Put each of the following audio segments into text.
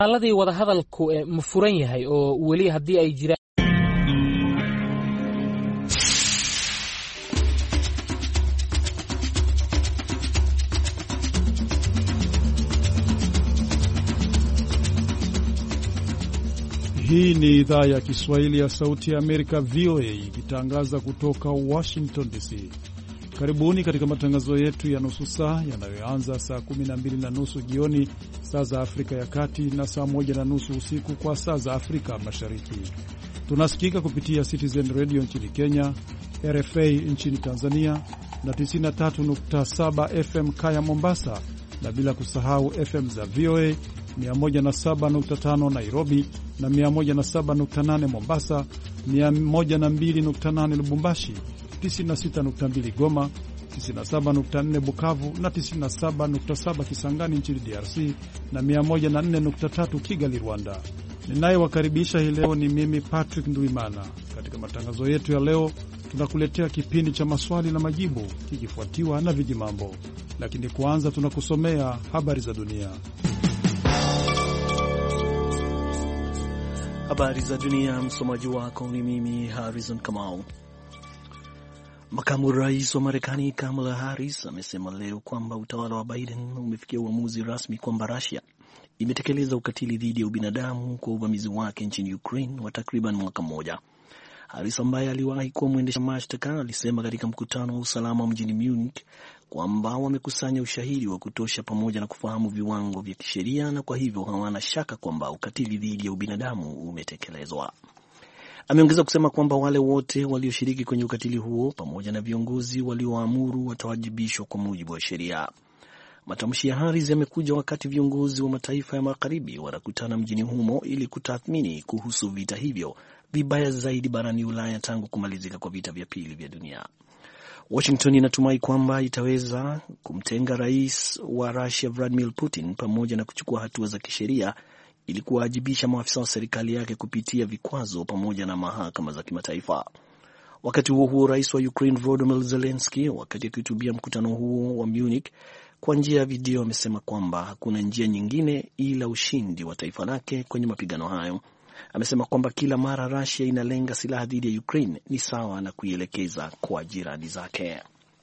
Aladii wada hadalku ma furan yahay oo wali hadii ay jiraan. Hii ni idhaa ya Kiswahili ya Sauti ya Amerika VOA ikitangaza kutoka Washington DC. Karibuni katika matangazo yetu ya nusu saa yanayoanza saa 12:30 jioni saa za Afrika ya Kati na saa 1:30 usiku kwa saa za Afrika Mashariki. Tunasikika kupitia Citizen Radio nchini Kenya, RFA nchini Tanzania na 93.7 FM Kaya Mombasa, na bila kusahau FM za VOA 107.5 Nairobi na 107.8 Mombasa, 102.8 Lubumbashi, 96.2 Goma, 97.4 Bukavu na 97.7 Kisangani nchini DRC na 104.3 Kigali, Rwanda. Ninayewakaribisha hii leo ni mimi Patrick Nduimana. Katika matangazo yetu ya leo tunakuletea kipindi cha maswali na majibu kikifuatiwa na vijimambo. Lakini kwanza tunakusomea habari za dunia. Habari za dunia, msomaji wako ni mimi Harrison Kamau. Makamu rais wa Marekani Kamala Harris amesema leo kwamba utawala wa Biden umefikia uamuzi rasmi kwamba Russia imetekeleza ukatili dhidi ya ubinadamu kwa uvamizi wake nchini Ukraine wa takriban mwaka mmoja. Harris ambaye aliwahi kuwa mwendesha mashtaka alisema katika mkutano wa usalama mjini Munich kwamba wamekusanya ushahidi wa kutosha pamoja na kufahamu viwango vya kisheria na kwa hivyo hawana shaka kwamba ukatili dhidi ya ubinadamu umetekelezwa. Ameongeza kusema kwamba wale wote walioshiriki kwenye ukatili huo pamoja na viongozi walioamuru watawajibishwa kwa mujibu wa sheria. Matamshi ya Harris yamekuja wakati viongozi wa mataifa ya magharibi wanakutana mjini humo ili kutathmini kuhusu vita hivyo vibaya zaidi barani Ulaya tangu kumalizika kwa vita vya pili vya dunia. Washington inatumai kwamba itaweza kumtenga rais wa Russia Vladimir Putin pamoja na kuchukua hatua za kisheria ili kuwajibisha maafisa wa serikali yake kupitia vikwazo pamoja na mahakama za kimataifa. Wakati huo huo, rais wa Ukraine Volodymyr Zelensky wakati akihutubia mkutano huo wa Munich kwa njia ya video amesema kwamba hakuna njia nyingine ila ushindi wa taifa lake kwenye mapigano hayo. Amesema kwamba kila mara Russia inalenga silaha dhidi ya Ukraine ni sawa na kuielekeza kwa jirani zake.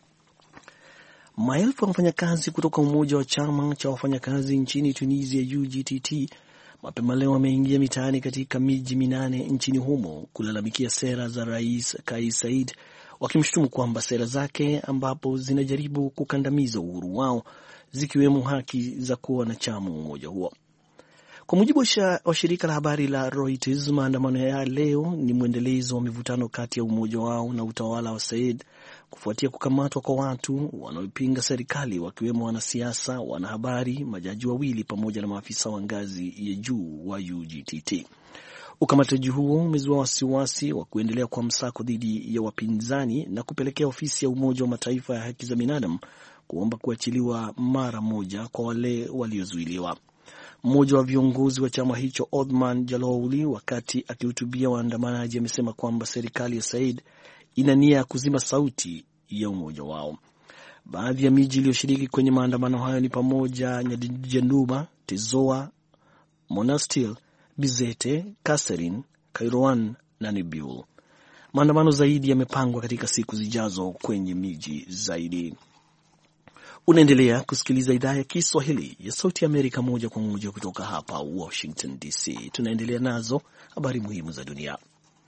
Maelfu ya wafanyakazi kutoka umoja wa chama cha wafanyakazi nchini Tunisia UGTT mapema leo wameingia mitaani katika miji 8 nchini humo kulalamikia sera za Rais Kais Saied, wakimshutumu kwamba sera zake ambapo zinajaribu kukandamiza uhuru wao zikiwemo haki za kuwa wanachama wa umoja huo. Kwa mujibu wa shirika la habari la Reuters, maandamano ya leo ni mwendelezo wa mivutano kati ya umoja wao na utawala wa Saied kufuatia kukamatwa kwa watu wanaopinga serikali wakiwemo wanasiasa, wanahabari, majaji wawili pamoja na maafisa wa ngazi ya juu wa UGTT. Ukamataji huo umezua wasiwasi wa kuendelea kwa msako dhidi ya wapinzani na kupelekea ofisi ya Umoja wa Mataifa ya haki za binadamu kuomba kuachiliwa mara moja kwa wale waliozuiliwa. Mmoja wa viongozi wa chama hicho Othman Jalouli wakati akihutubia waandamanaji amesema kwamba serikali ya Saied ina nia ya kuzima sauti ya umoja wao. Baadhi ya miji iliyoshiriki kwenye maandamano hayo ni pamoja na Janduba, Tezoa, Monastir, Bizete, Kasserine, Kairouan na Nabil. Maandamano zaidi yamepangwa katika siku zijazo kwenye miji zaidi. Unaendelea kusikiliza idhaa ya Kiswahili ya Sauti ya Amerika moja kwa moja kutoka hapa Washington DC. Tunaendelea nazo habari muhimu za dunia.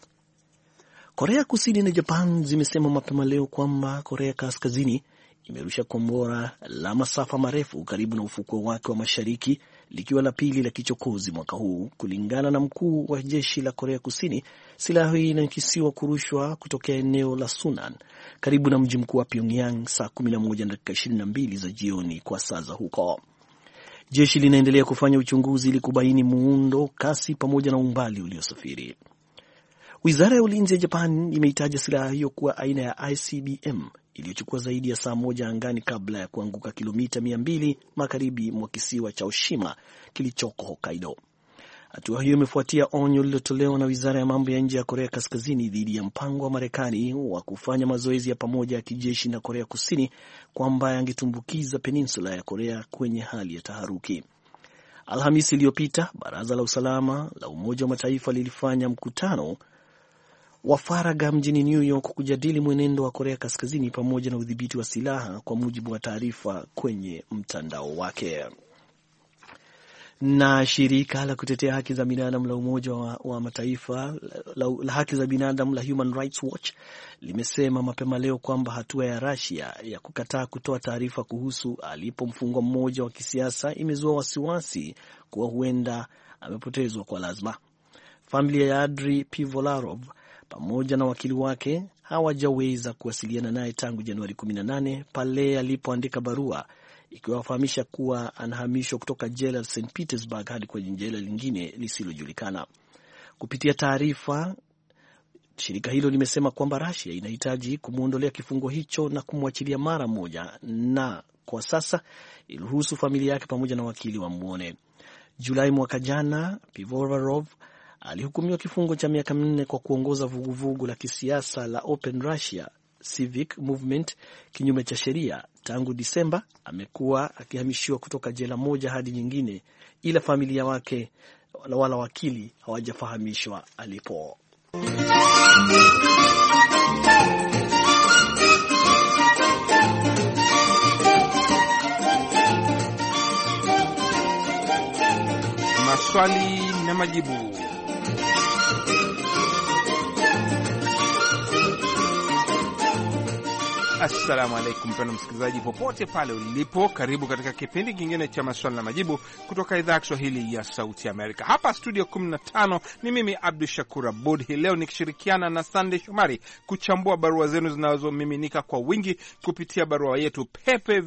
Korea Kusini na Japan zimesema mapema leo kwamba Korea Kaskazini imerusha kombora la masafa marefu karibu na ufukwe wake wa mashariki, likiwa la pili la kichokozi mwaka huu. Kulingana na mkuu wa jeshi la Korea Kusini, silaha hii inakisiwa kurushwa kutokea eneo la Sunan karibu na mji mkuu wa Pyongyang saa 11:22 za jioni kwa saa za huko. Jeshi linaendelea kufanya uchunguzi ili kubaini muundo, kasi pamoja na umbali uliosafiri. Wizara ya ulinzi ya Japan imeitaja silaha hiyo kuwa aina ya ICBM iliyochukua zaidi ya saa moja angani kabla ya kuanguka kilomita 200 magharibi mwa kisiwa cha Oshima kilichoko Hokkaido. Hatua hiyo imefuatia onyo lililotolewa na Wizara ya Mambo ya Nje ya Korea Kaskazini dhidi ya mpango wa Marekani wa kufanya mazoezi ya pamoja ya kijeshi na Korea Kusini kwamba yangetumbukiza peninsula ya Korea kwenye hali ya taharuki. Alhamisi iliyopita, Baraza la Usalama la Umoja wa Mataifa lilifanya mkutano wa faragha mjini New York kujadili mwenendo wa Korea Kaskazini pamoja na udhibiti wa silaha, kwa mujibu wa taarifa kwenye mtandao wake. Na shirika la kutetea haki za binadamu la Umoja wa Mataifa la haki za binadamu la Human Rights Watch limesema mapema leo kwamba hatua ya Russia ya kukataa kutoa taarifa kuhusu alipo mfungwa mmoja wa kisiasa imezua wasiwasi kuwa huenda amepotezwa kwa lazima. Familia ya Andriy Pivovarov pamoja na wakili wake hawajaweza kuwasiliana naye tangu Januari 18 pale alipoandika barua ikiwafahamisha kuwa anahamishwa kutoka jela la St. Petersburg hadi kwenye jela lingine lisilojulikana. Kupitia taarifa, shirika hilo limesema kwamba Russia inahitaji kumuondolea kifungo hicho na kumwachilia mara moja, na kwa sasa iliruhusu familia yake pamoja na wakili wamuone. Julai mwaka jana, Pivovarov alihukumiwa kifungo cha miaka 4 kwa kuongoza vuguvugu la kisiasa la Open Russia Civic Movement kinyume cha sheria. Tangu Disemba amekuwa akihamishiwa kutoka jela moja hadi nyingine, ila familia wake wala wakili hawajafahamishwa alipo. Maswali na majibu. Assalamu alaikum mpendwa msikilizaji popote pale ulipo, karibu katika kipindi kingine cha maswali na majibu kutoka idhaa ya Kiswahili ya Sauti Amerika. Hapa studio 15 ni mimi Abdul Shakur Abud, hii leo nikishirikiana na Sunday Shomari kuchambua barua zenu zinazomiminika kwa wingi kupitia barua yetu pepe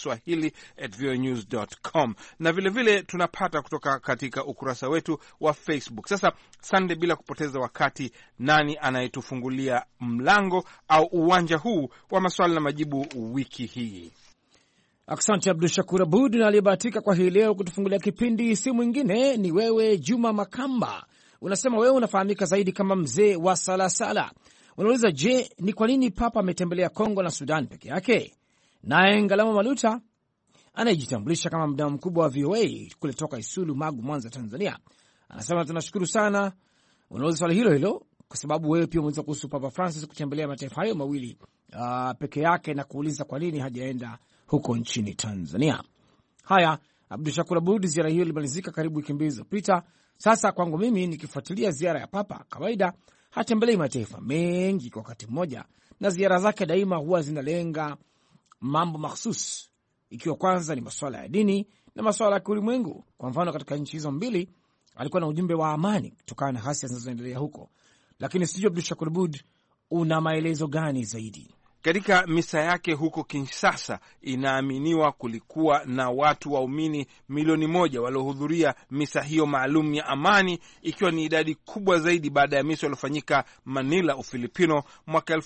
voaswahili@voanews.com, na vile tunapata kutoka katika ukurasa wetu wa Facebook. Sasa Sunday, bila kupoteza wakati, nani anayetufungulia mlango au uwanja huu wa maswali na majibu wiki hii? Asante Abdul Shakur Abud, na aliyebahatika kwa hii leo kutufungulia kipindi si mwingine ni wewe Juma Makamba. Unasema wewe unafahamika zaidi kama mzee wa Salasala. Unauliza, je, ni kwa nini Papa ametembelea Kongo na Sudan peke yake? Naye Ngalama Maluta anayejitambulisha kama mdau mkubwa wa VOA kule toka Isulu, Magu, Mwanza, Tanzania, anasema tunashukuru sana. Unauliza swali hilo kwa sababu wewe pia umeuliza kuhusu Papa Francis kutembelea mataifa hayo mawili peke yake na kuuliza kwa nini hajaenda huko nchini Tanzania. Haya, Abdul Shakur Abud, ziara hiyo ilimalizika karibu wiki mbili zilizopita. Sasa kwangu mimi, nikifuatilia ziara ya Papa, kawaida hatembelei mataifa mengi kwa wakati mmoja, na ziara zake daima huwa zinalenga mambo mahsusi, ikiwa kwanza ni masuala ya dini na masuala ya ulimwengu. Kwa mfano, katika nchi hizo mbili alikuwa na ujumbe wa amani kutokana na ghasia zinazoendelea huko. Lakini sijui Abdul Shakur Abud, una maelezo gani zaidi? Katika misa yake huko Kinshasa, inaaminiwa kulikuwa na watu waumini milioni 1 waliohudhuria misa hiyo maalum ya amani, ikiwa ni idadi kubwa zaidi baada ya misa iliyofanyika Manila, Ufilipino mwaka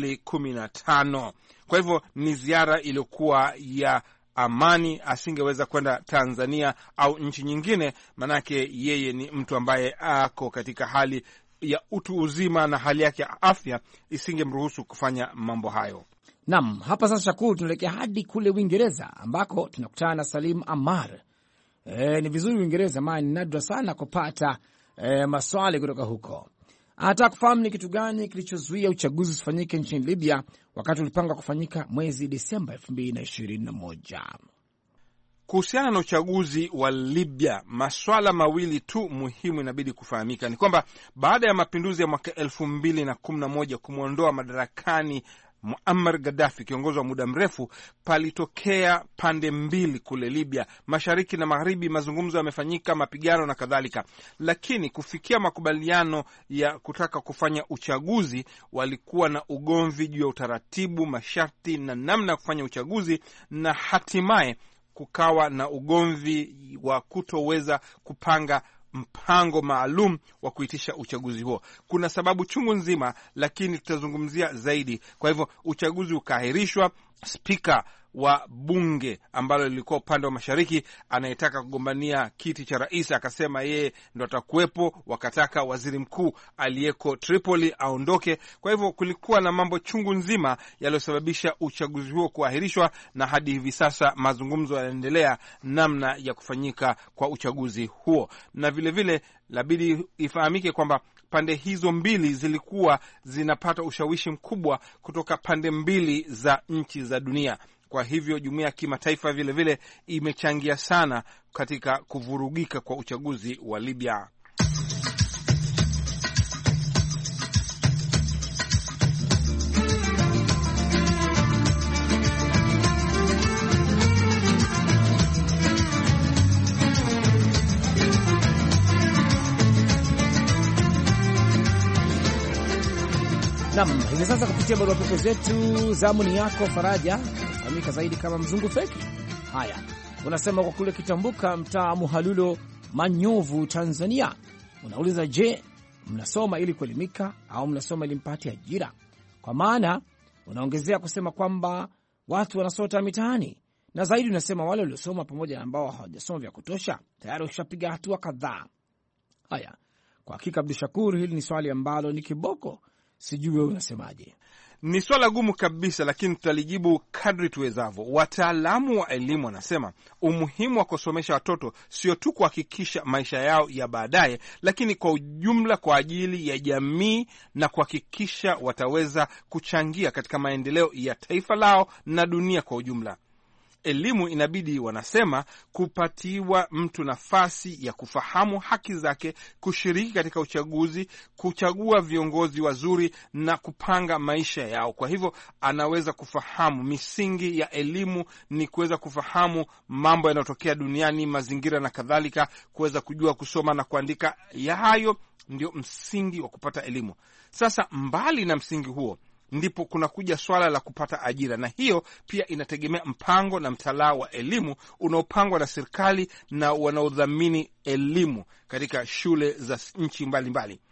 2015. Kwa hivyo ni ziara iliyokuwa ya amani. Asingeweza kwenda Tanzania au nchi nyingine, manake yeye ni mtu ambaye ako katika hali ya utu uzima na hali yake ya afya isingemruhusu kufanya mambo hayo. Naam, hapa sasa Shakuru, tunaelekea hadi kule Uingereza ambako tunakutana na Salim Amar. Ni vizuri Uingereza, maana ni nadra sana kupata maswali kutoka huko. Anataka kufahamu ni kitu gani kilichozuia uchaguzi usifanyike nchini Libya wakati ulipanga kufanyika mwezi Desemba 2021. Kuhusiana na uchaguzi wa Libya, maswala mawili tu muhimu inabidi kufahamika. Ni kwamba baada ya mapinduzi ya mwaka 2011 kumwondoa madarakani Muammar Gaddafi, kiongozi wa muda mrefu, palitokea pande mbili kule Libya, mashariki na magharibi. Mazungumzo yamefanyika, mapigano na kadhalika, lakini kufikia makubaliano ya kutaka kufanya uchaguzi, walikuwa na ugomvi juu ya utaratibu, masharti na namna ya kufanya uchaguzi, na hatimaye kukawa na ugomvi wa kutoweza kupanga mpango maalum wa kuitisha uchaguzi huo. Kuna sababu chungu nzima, lakini tutazungumzia zaidi. Kwa hivyo uchaguzi ukaahirishwa. Spika wa bunge ambalo lilikuwa upande wa mashariki anayetaka kugombania kiti cha rais, akasema yeye ndo atakuwepo. Wakataka waziri mkuu aliyeko Tripoli aondoke. Kwa hivyo kulikuwa na mambo chungu nzima yaliyosababisha uchaguzi huo kuahirishwa, na hadi hivi sasa mazungumzo yanaendelea namna ya kufanyika kwa uchaguzi huo. Na vilevile labidi ifahamike kwamba pande hizo mbili zilikuwa zinapata ushawishi mkubwa kutoka pande mbili za nchi za dunia. Kwa hivyo jumuiya ya kimataifa vile vile imechangia sana katika kuvurugika kwa uchaguzi wa Libya. Nam, hivi sasa kupitia barua pepe zetu, zamuni yako Faraja, fahamika zaidi kama Mzungu Feki. Haya, unasema kwa kule Kitambuka, mtaa Muhalulo, Manyovu, Tanzania. Unauliza, je, mnasoma ili kuelimika au mnasoma ili mpate ajira? Kwa maana unaongezea kusema kwamba watu wanasota mitaani, na zaidi unasema wale waliosoma pamoja na ambao hawajasoma vya kutosha tayari ushapiga hatua kadhaa. Haya, kwa hakika Abdul Shakur, hili ni swali ambalo ni kiboko. Sijui wewe unasemaje? Ni swala gumu kabisa, lakini tutalijibu kadri tuwezavyo. Wataalamu wa elimu wanasema umuhimu wa kusomesha watoto sio tu kuhakikisha maisha yao ya baadaye, lakini kwa ujumla kwa ajili ya jamii na kuhakikisha wataweza kuchangia katika maendeleo ya taifa lao na dunia kwa ujumla. Elimu inabidi, wanasema, kupatiwa mtu nafasi ya kufahamu haki zake, kushiriki katika uchaguzi, kuchagua viongozi wazuri na kupanga maisha yao. Kwa hivyo anaweza kufahamu. Misingi ya elimu ni kuweza kufahamu mambo yanayotokea duniani, mazingira na kadhalika, kuweza kujua kusoma na kuandika. Ya hayo ndio msingi wa kupata elimu. Sasa mbali na msingi huo ndipo kunakuja swala la kupata ajira, na hiyo pia inategemea mpango na mtalaa wa elimu unaopangwa na serikali na wanaodhamini elimu katika shule za nchi mbalimbali.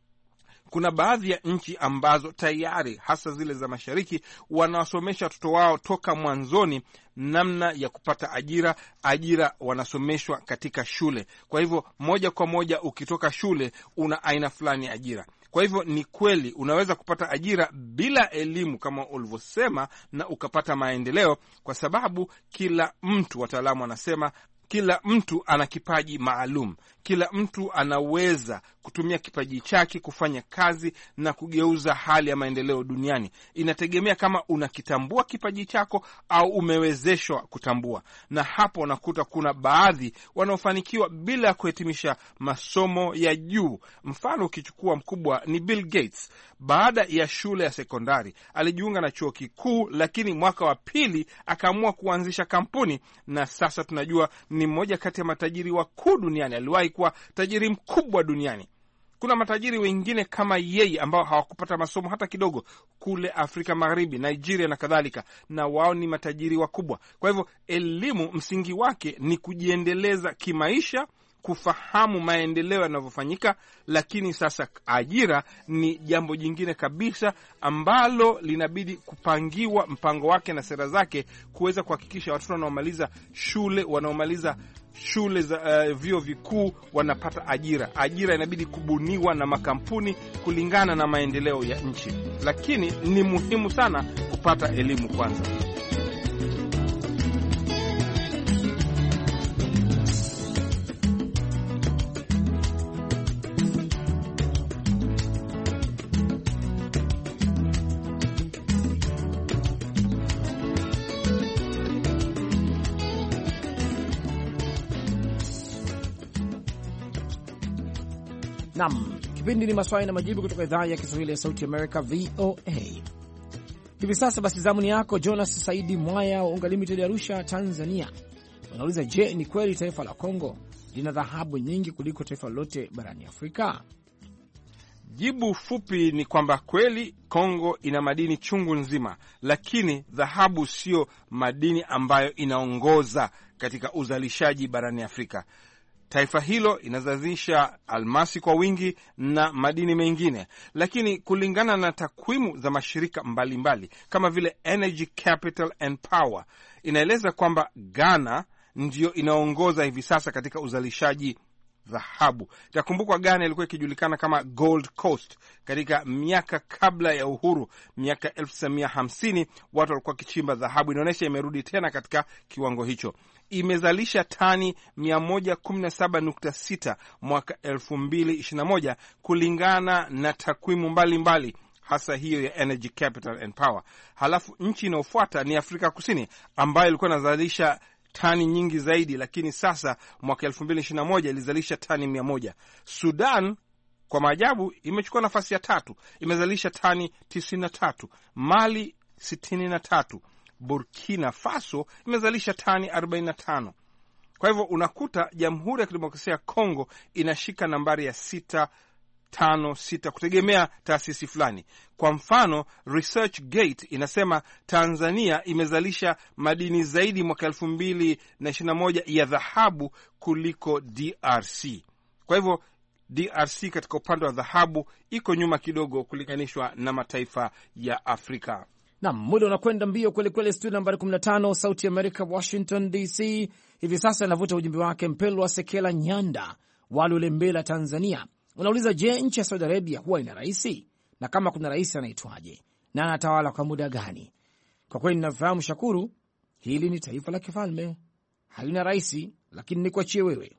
Kuna baadhi ya nchi ambazo tayari, hasa zile za mashariki, wanawasomesha watoto wao toka mwanzoni namna ya kupata ajira. Ajira wanasomeshwa katika shule. Kwa hivyo moja kwa moja ukitoka shule una aina fulani ya ajira. Kwa hivyo ni kweli unaweza kupata ajira bila elimu kama ulivyosema, na ukapata maendeleo, kwa sababu kila mtu, wataalamu wanasema, kila mtu ana kipaji maalum. Kila mtu anaweza kutumia kipaji chake kufanya kazi na kugeuza hali ya maendeleo duniani. Inategemea kama unakitambua kipaji chako au umewezeshwa kutambua. Na hapo unakuta kuna baadhi wanaofanikiwa bila ya kuhitimisha masomo ya juu. Mfano ukichukua mkubwa ni Bill Gates. Baada ya shule ya sekondari alijiunga na chuo kikuu, lakini mwaka wa pili akaamua kuanzisha kampuni, na sasa tunajua ni mmoja kati ya matajiri wakuu duniani. Aliwahi kuwa tajiri mkubwa duniani. Kuna matajiri wengine kama yeye ambao hawakupata masomo hata kidogo kule Afrika Magharibi, Nigeria na kadhalika, na wao ni matajiri wakubwa. Kwa hivyo elimu msingi wake ni kujiendeleza kimaisha, kufahamu maendeleo yanavyofanyika. Lakini sasa ajira ni jambo jingine kabisa ambalo linabidi kupangiwa mpango wake na sera zake, kuweza kuhakikisha watoto wanaomaliza shule za vyuo vikuu wanapata ajira. Ajira inabidi kubuniwa na makampuni kulingana na maendeleo ya nchi, lakini ni muhimu sana kupata elimu kwanza. Nam, kipindi ni maswali na majibu kutoka idhaa ya Kiswahili ya Sauti Amerika, VOA. Hivi sasa basi zamuni yako Jonas Saidi Mwaya wa Unga Limited, Arusha, Tanzania. Unauliza, je, ni kweli taifa la Kongo lina dhahabu nyingi kuliko taifa lolote barani Afrika? Jibu fupi ni kwamba kweli Kongo ina madini chungu nzima, lakini dhahabu sio madini ambayo inaongoza katika uzalishaji barani Afrika. Taifa hilo inazalisha almasi kwa wingi na madini mengine, lakini kulingana na takwimu za mashirika mbalimbali kama vile Energy Capital and Power inaeleza kwamba Ghana ndiyo inaongoza hivi sasa katika uzalishaji dhahabu. Itakumbukwa Ghana ilikuwa ikijulikana kama Gold Coast katika miaka kabla ya uhuru, miaka 1950 watu walikuwa kichimba dhahabu. Inaonyesha imerudi tena katika kiwango hicho. Imezalisha tani 117.6 mwaka 2021 kulingana na takwimu mbalimbali, hasa hiyo ya Energy Capital and Power. Halafu nchi inayofuata ni Afrika Kusini ambayo ilikuwa inazalisha tani nyingi zaidi, lakini sasa mwaka 2021 ilizalisha tani 100. Sudan kwa maajabu imechukua nafasi ya 3, imezalisha tani 93. Mali 63. Burkina Faso imezalisha tani 45. Kwa hivyo unakuta Jamhuri ya Kidemokrasia ya Kongo inashika nambari ya 656 kutegemea taasisi fulani. Kwa mfano, ResearchGate inasema Tanzania imezalisha madini zaidi mwaka 2021 ya dhahabu kuliko DRC. Kwa hivyo DRC katika upande wa dhahabu iko nyuma kidogo kulinganishwa na mataifa ya Afrika. Na muda unakwenda mbio kweli kweli. Studio nambari 15 Sauti ya Amerika, Washington DC. Hivi sasa anavuta ujumbe wake Mpelwa Sekela Nyanda wa Lulembela, Tanzania. Unauliza, je, nchi ya Saudi Arabia huwa ina raisi? Na kama kuna rais anaitwaje? Na anatawala kwa muda gani? Kwa kweli ninafahamu, Shakuru, hili ni taifa la kifalme, halina raisi, lakini nikuachie wewe.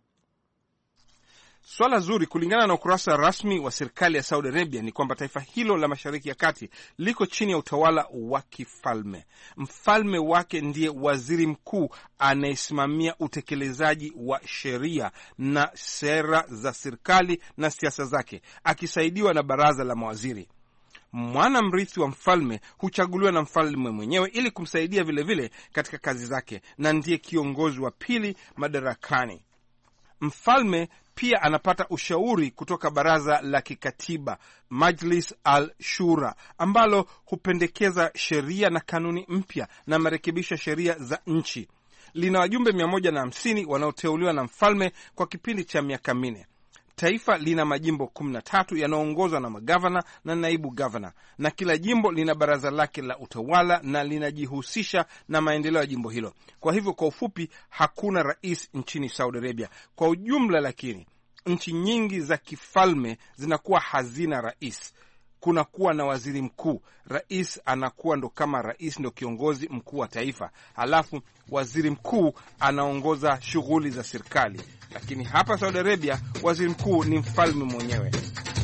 Swala zuri. Kulingana na ukurasa rasmi wa serikali ya Saudi Arabia ni kwamba taifa hilo la Mashariki ya Kati liko chini ya utawala wa kifalme. Mfalme wake ndiye waziri mkuu anayesimamia utekelezaji wa sheria na sera za serikali na siasa zake, akisaidiwa na baraza la mawaziri. Mwana mrithi wa mfalme huchaguliwa na mfalme mwenyewe ili kumsaidia vilevile katika kazi zake, na ndiye kiongozi wa pili madarakani. Mfalme pia anapata ushauri kutoka baraza la kikatiba Majlis al-Shura, ambalo hupendekeza sheria na kanuni mpya na marekebisho ya sheria za nchi. Lina wajumbe 150 wanaoteuliwa na mfalme kwa kipindi cha miaka 4. Taifa lina majimbo 13 yanayoongozwa na magavana na naibu gavana, na kila jimbo lina baraza lake la utawala na linajihusisha na maendeleo ya jimbo hilo. Kwa hivyo, kwa ufupi, hakuna rais nchini Saudi Arabia kwa ujumla, lakini nchi nyingi za kifalme zinakuwa hazina rais. Kuna kuwa na waziri mkuu. Rais anakuwa ndo kama rais, ndo kiongozi mkuu wa taifa, halafu waziri mkuu anaongoza shughuli za serikali. Lakini hapa Saudi Arabia waziri mkuu ni mfalme mwenyewe.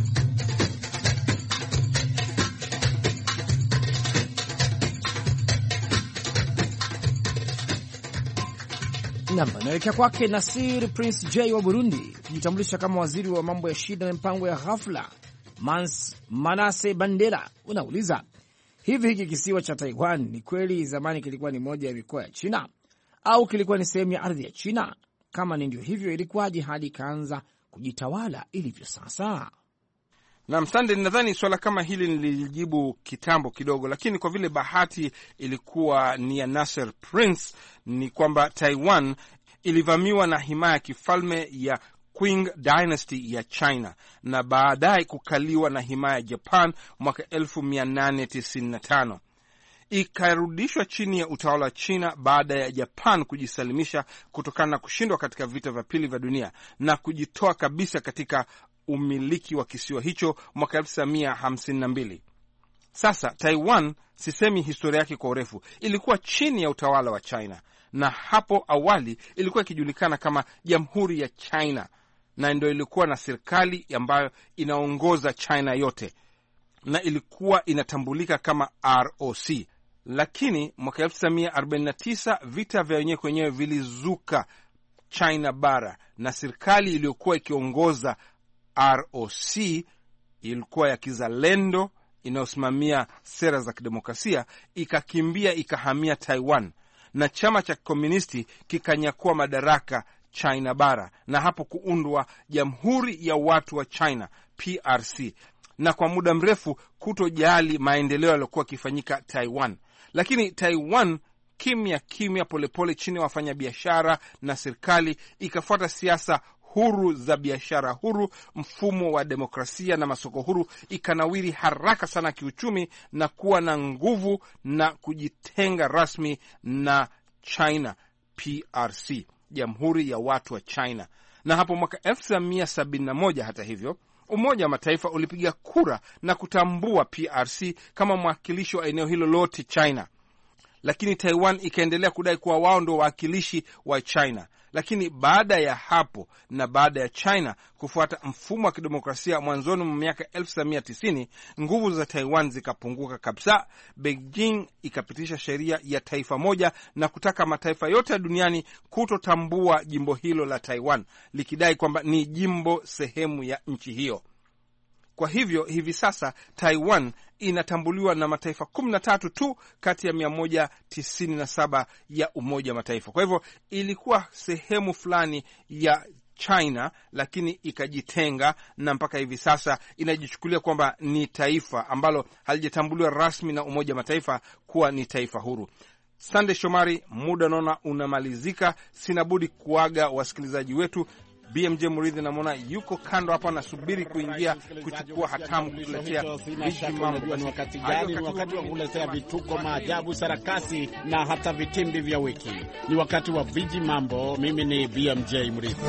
Naelekea kwake Nasir Prince J wa Burundi, kujitambulisha kama waziri wa mambo ya shida na mipango ya ghafla. Manase Bandera unauliza, hivi hiki kisiwa cha Taiwan ni kweli zamani kilikuwa ni moja ya mikoa ya China au kilikuwa ni sehemu ya ardhi ya China? Kama ni ndio hivyo, ilikuwaje hadi ikaanza kujitawala ilivyo sasa? Na msande, nadhani swala kama hili nilijibu kitambo kidogo, lakini kwa vile bahati ilikuwa ni ya Nasser Prince, ni kwamba Taiwan ilivamiwa na himaya ya kifalme ya Qing Dynasty ya China na baadaye kukaliwa na himaya ya Japan mwaka 1895. Ikarudishwa chini ya utawala wa China baada ya Japan kujisalimisha kutokana na kushindwa katika vita vya pili vya dunia na kujitoa kabisa katika umiliki wa kisiwa hicho mwaka 1952. Sasa Taiwan, sisemi historia yake kwa urefu, ilikuwa chini ya utawala wa China, na hapo awali ilikuwa ikijulikana kama Jamhuri ya China, na ndio ilikuwa na serikali ambayo inaongoza China yote, na ilikuwa inatambulika kama ROC. Lakini mwaka 1949 vita vya wenyewe kwa wenyewe vilizuka China bara, na serikali iliyokuwa ikiongoza ROC ilikuwa ya kizalendo inayosimamia sera za kidemokrasia, ikakimbia ikahamia Taiwan, na chama cha komunisti kikanyakua madaraka China bara, na hapo kuundwa Jamhuri ya Watu wa China PRC, na kwa muda mrefu kutojali maendeleo yaliyokuwa yakifanyika Taiwan. Lakini Taiwan kimya kimya, polepole, chini ya wafanyabiashara na serikali, ikafuata siasa huru za biashara huru, mfumo wa demokrasia na masoko huru, ikanawiri haraka sana kiuchumi na kuwa na nguvu na kujitenga rasmi na China PRC, Jamhuri ya Watu wa China. Na hapo mwaka 1971 hata hivyo, Umoja wa Mataifa ulipiga kura na kutambua PRC kama mwakilishi wa eneo hilo lote China. Lakini Taiwan ikaendelea kudai kuwa wao ndio wawakilishi wa China. Lakini baada ya hapo na baada ya China kufuata mfumo wa kidemokrasia mwanzoni mwa miaka 1990, nguvu za Taiwan zikapunguka kabisa. Beijing ikapitisha sheria ya taifa moja na kutaka mataifa yote ya duniani kutotambua jimbo hilo la Taiwan, likidai kwamba ni jimbo sehemu ya nchi hiyo. Kwa hivyo hivi sasa Taiwan inatambuliwa na mataifa 13 tu kati ya 197 ya Umoja wa Mataifa. Kwa hivyo ilikuwa sehemu fulani ya China, lakini ikajitenga, na mpaka hivi sasa inajichukulia kwamba ni taifa ambalo halijatambuliwa rasmi na Umoja wa Mataifa kuwa ni taifa huru. Sande Shomari, muda naona unamalizika. Sina budi kuaga wasikilizaji wetu. BMJ Muridhi namwona yuko kando hapa, anasubiri kuingia kuchukua hatamu kutuletea viji mambo. Ni wakati gani? Ni wakati wa kuletea vituko, maajabu, sarakasi na hata vitimbi vya wiki. Ni wakati wa viji mambo. Mimi ni BMJ Muridhi.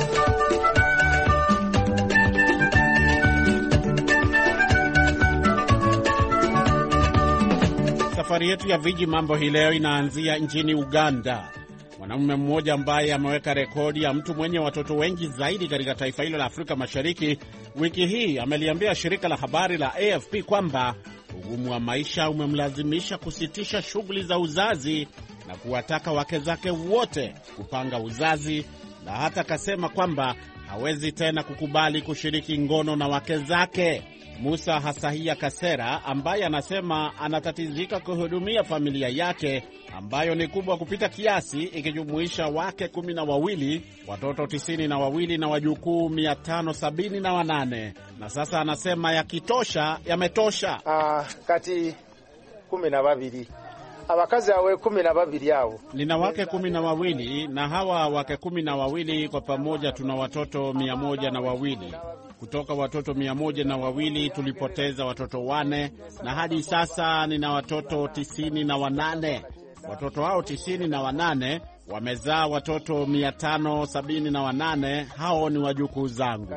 Safari yetu ya viji mambo hii leo inaanzia nchini Uganda. Mwanamume mmoja ambaye ameweka rekodi ya mtu mwenye watoto wengi zaidi katika taifa hilo la Afrika Mashariki wiki hii ameliambia shirika la habari la AFP kwamba ugumu wa maisha umemlazimisha kusitisha shughuli za uzazi na kuwataka wake zake wote kupanga uzazi, na hata kasema kwamba hawezi tena kukubali kushiriki ngono na wake zake. Musa Hasahia Kasera, ambaye anasema anatatizika kuhudumia familia yake ambayo ni kubwa kupita kiasi, ikijumuisha wake 12, watoto 92 na wajukuu 578. Na sasa anasema yakitosha yametosha. Kati 12 abakazi awe 12 yao. Nina wake 12 na hawa wake 12 kwa pamoja tuna watoto 102. Kutoka watoto 102 tulipoteza watoto 4 na hadi sasa nina watoto 98. Watoto hao 98 wamezaa watoto 578. Hao ni wajukuu zangu.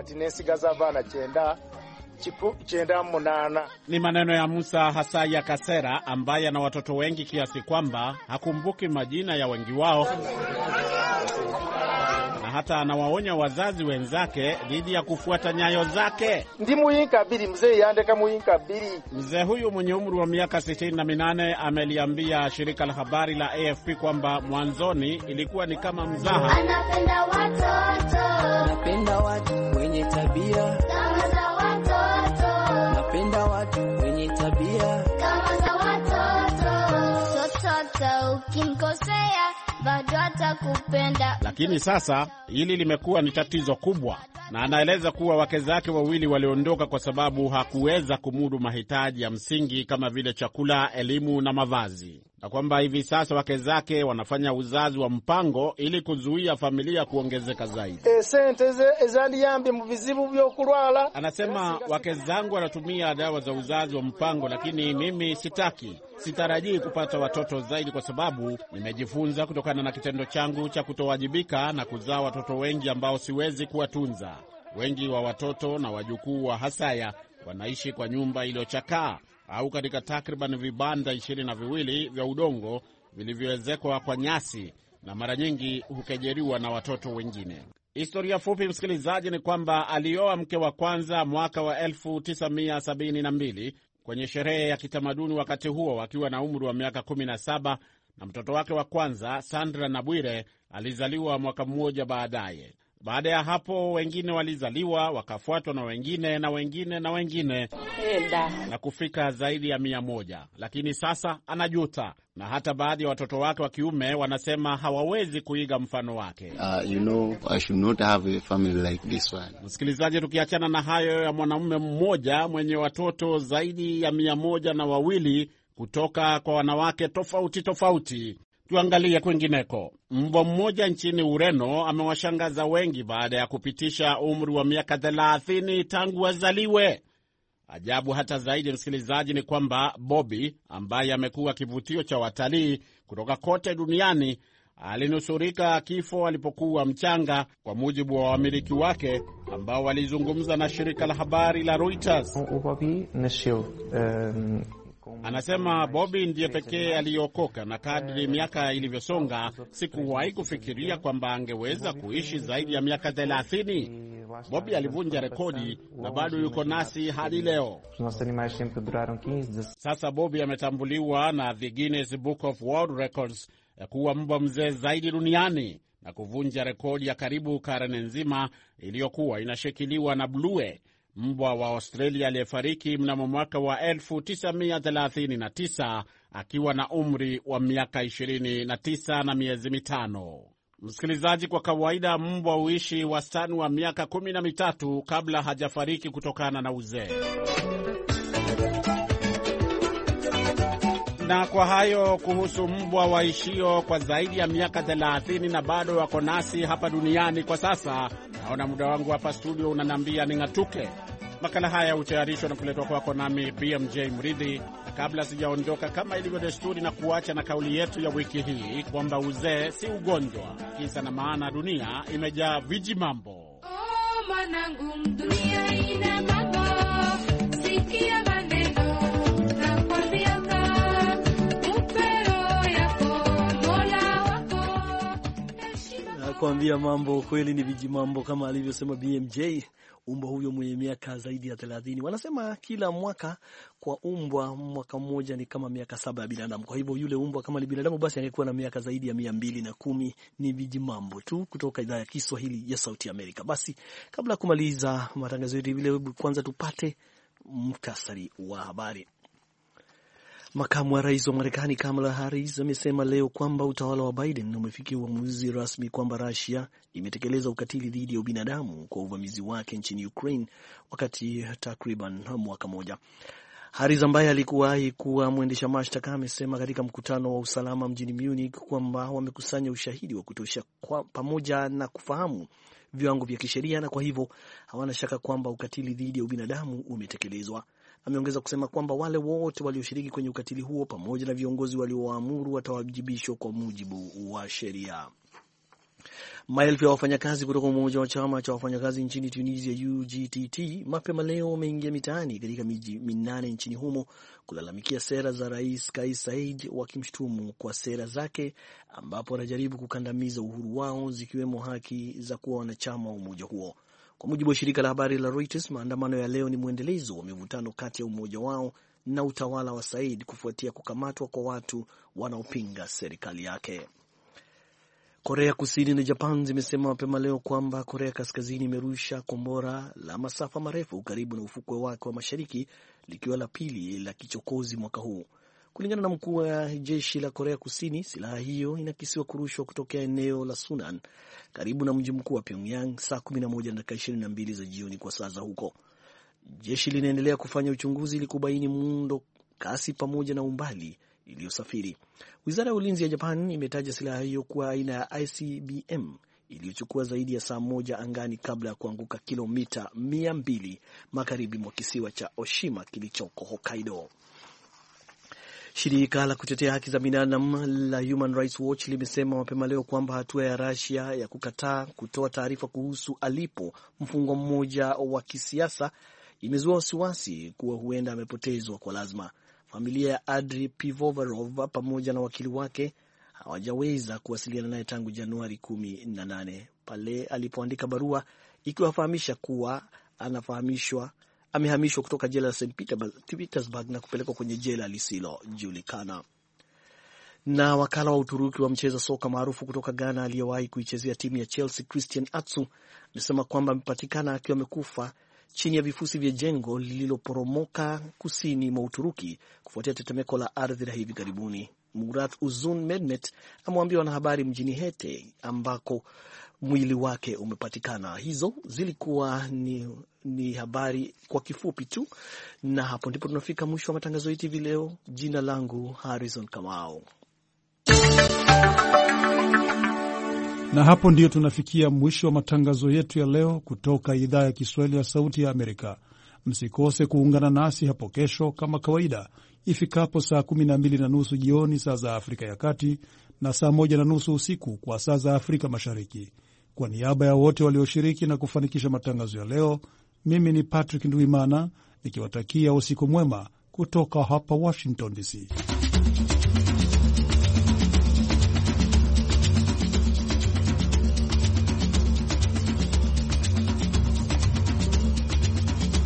Ni maneno ya Musa Hasaya Kasera, ambaye ana watoto wengi kiasi kwamba hakumbuki majina ya wengi wao, na hata anawaonya wazazi wenzake dhidi ya kufuata nyayo zake. Mzee huyu mwenye umri wa miaka 68 ameliambia shirika la habari la AFP kwamba mwanzoni ilikuwa ni kama mzaha. Anapenda watoto, napenda watu wenye tabia kama za watoto, napenda watu wenye tabia kama za watoto. Toto ukimkosea bado atakupenda. Lakini sasa hili limekuwa ni tatizo kubwa, na anaeleza kuwa wake zake wawili waliondoka kwa sababu hakuweza kumudu mahitaji ya msingi kama vile chakula, elimu na mavazi, na kwamba hivi sasa wake zake wanafanya uzazi wa mpango ili kuzuia familia kuongezeka zaidi. Anasema wake zangu wanatumia dawa za uzazi wa mpango, lakini mimi sitarajii kupata watoto zaidi kwa sababu nimejifunza kutokana na kitendo changu cha kutowajibika na kuzaa watoto wengi ambao siwezi kuwatunza. Wengi wa watoto na wajukuu wa Hasaya wanaishi kwa nyumba iliyochakaa au katika takriban vibanda 22 vya udongo vilivyoezekwa kwa nyasi, na mara nyingi hukejeriwa na watoto wengine. Historia fupi, msikilizaji, ni kwamba alioa mke wa kwanza mwaka wa 1972 kwenye sherehe ya kitamaduni, wakati huo wakiwa na umri wa miaka 17, na mtoto wake wa kwanza Sandra Nabwire alizaliwa mwaka mmoja baadaye. Baada ya hapo wengine walizaliwa, wakafuatwa na wengine na wengine na wengine na kufika zaidi ya 100. Lakini sasa anajuta, na hata baadhi ya watoto wake wa kiume wanasema hawawezi kuiga mfano wake. I should not have a family like this one. Msikilizaji, tukiachana na hayo ya mwanamume mmoja mwenye watoto zaidi ya 102 kutoka kwa wanawake tofauti tofauti, Tuangalie kwingineko. Mbwa mmoja nchini Ureno amewashangaza wengi baada ya kupitisha umri wa miaka 30 tangu azaliwe. Ajabu hata zaidi, msikilizaji, ni kwamba Bobby ambaye amekuwa kivutio cha watalii kutoka kote duniani alinusurika kifo alipokuwa mchanga, kwa mujibu wa wamiliki wake ambao walizungumza na shirika la habari la Reuters. Anasema Bobby ndiye pekee aliokoka, na kadri miaka ilivyosonga sikuwahi kufikiria kwamba angeweza kuishi zaidi ya miaka 30. Bobby alivunja rekodi na bado yuko nasi hadi leo. Sasa Bobby ametambuliwa na the Guinness Book of World Records kuwa mbwa mzee zaidi duniani na kuvunja rekodi ya karibu karne nzima iliyokuwa inashikiliwa na Blue, mbwa wa Australia aliyefariki mnamo mwaka wa 1939 akiwa na umri wa miaka 29 na miezi mitano. Msikilizaji, kwa kawaida mbwa huishi wastani wa miaka 13 kabla hajafariki kutokana na uzee. Na kwa hayo kuhusu mbwa waishio kwa zaidi ya miaka 30 na bado wako nasi hapa duniani kwa sasa, naona muda wangu hapa studio unaniambia ning'atuke. Makala haya hutayarishwa na kuletwa kwako nami BMJ Mridhi, na kabla sijaondoka, kama ilivyo desturi, na kuacha na kauli yetu ya wiki hii kwamba uzee si ugonjwa, kisa na maana dunia imejaa viji mambo. Oh, manangu, dunia ina mambo, sikia maneno na kwambia kuambia mambo kweli ni viji mambo kama alivyosema BMJ. Umbwa huyo mwenye miaka zaidi ya 30, wanasema kila mwaka kwa umbwa mwaka mmoja ni kama miaka 7 ya binadamu. Kwa hivyo yule umbwa kama ni binadamu basi angekuwa na miaka zaidi ya 210. Ni viji mambo tu kutoka idhaa ya Kiswahili ya Sauti Amerika. Basi kabla ya kumaliza matangazo yetu vile, kwanza tupate muhtasari wa habari. Makamu wa rais wa Marekani Kamala Harris amesema leo kwamba utawala wa Biden umefikia uamuzi rasmi kwamba Russia imetekeleza ukatili dhidi ya ubinadamu kwa uvamizi wake nchini Ukraine wakati takriban mwaka moja. Harris ambaye alikuwahi kuwa mwendesha mashtaka amesema katika mkutano wa usalama mjini Munich kwamba wamekusanya ushahidi wa kutosha pamoja na kufahamu viwango vya kisheria, na kwa hivyo hawana shaka kwamba ukatili dhidi ya ubinadamu umetekelezwa. Ameongeza kusema kwamba wale wote walioshiriki kwenye ukatili huo pamoja na viongozi waliowaamuru watawajibishwa kwa mujibu wa sheria. Maelfu ya wafanyakazi kutoka umoja wa chama cha wafanyakazi nchini Tunisia UGTT mapema leo wameingia mitaani katika miji 8 nchini humo kulalamikia sera za Rais Kais Saied, wakimshutumu kwa sera zake ambapo anajaribu kukandamiza uhuru wao, zikiwemo haki za kuwa wanachama wa umoja huo. Kwa mujibu wa shirika la habari la Reuters, maandamano ya leo ni mwendelezo wa mivutano kati ya umoja wao na utawala wa Said kufuatia kukamatwa kwa watu wanaopinga serikali yake. Korea Kusini na Japan zimesema mapema leo kwamba Korea Kaskazini imerusha kombora la masafa marefu karibu na ufukwe wake wa mashariki, likiwa la pili la kichokozi mwaka huu. Kulingana na mkuu wa jeshi la Korea Kusini, silaha hiyo inakisiwa kurushwa kutokea eneo la Sunan karibu na mji mkuu wa Pyongyang saa 11:22 za jioni kwa saa za huko. Jeshi linaendelea kufanya uchunguzi ili kubaini muundo, kasi pamoja na umbali iliyosafiri. Wizara ya ulinzi ya Japan imetaja silaha hiyo kuwa aina ya ICBM iliyochukua zaidi ya saa moja angani kabla ya kuanguka kilomita 200 magharibi mwa kisiwa cha Oshima kilichoko Hokkaido. Shirika la kutetea haki za binadamu la Human Rights Watch limesema mapema leo kwamba hatua ya Russia ya kukataa kutoa taarifa kuhusu alipo mfungwa mmoja wa kisiasa imezua wasiwasi kuwa huenda amepotezwa kwa lazima. Familia ya Andriy Pivovarov pamoja na wakili wake hawajaweza kuwasiliana naye tangu Januari 18 pale alipoandika barua ikiwafahamisha kuwa amehamishwa kutoka jela la St. Petersburg na kupelekwa kwenye jela lisilojulikana. Na wakala wa Uturuki wa mcheza soka maarufu kutoka Ghana aliyewahi kuichezea timu ya Chelsea Christian Atsu amesema kwamba amepatikana akiwa amekufa chini ya vifusi vya jengo lililoporomoka kusini mwa Uturuki kufuatia tetemeko la ardhi la hivi karibuni. Murat Uzun Mehmet amewaambia wanahabari mjini Hete ambako mwili wake umepatikana. Hizo zilikuwa ni habari kwa kifupi tu, na hapo ndipo tunafika mwisho wa matangazo yetu hivi leo. Jina langu Harrison Kamau. Na hapo ndiyo tunafikia mwisho wa matangazo yetu ya leo kutoka idhaa ya Kiswahili ya Sauti ya Amerika. Msikose kuungana nasi hapo kesho kama kawaida ifikapo saa 12:30 jioni saa za Afrika ya Kati na saa 1:30 usiku kwa saa za Afrika Mashariki. Kwa niaba ya wote walioshiriki na kufanikisha matangazo ya leo, mimi ni Patrick Ndwimana nikiwatakia usiku mwema kutoka hapa Washington DC.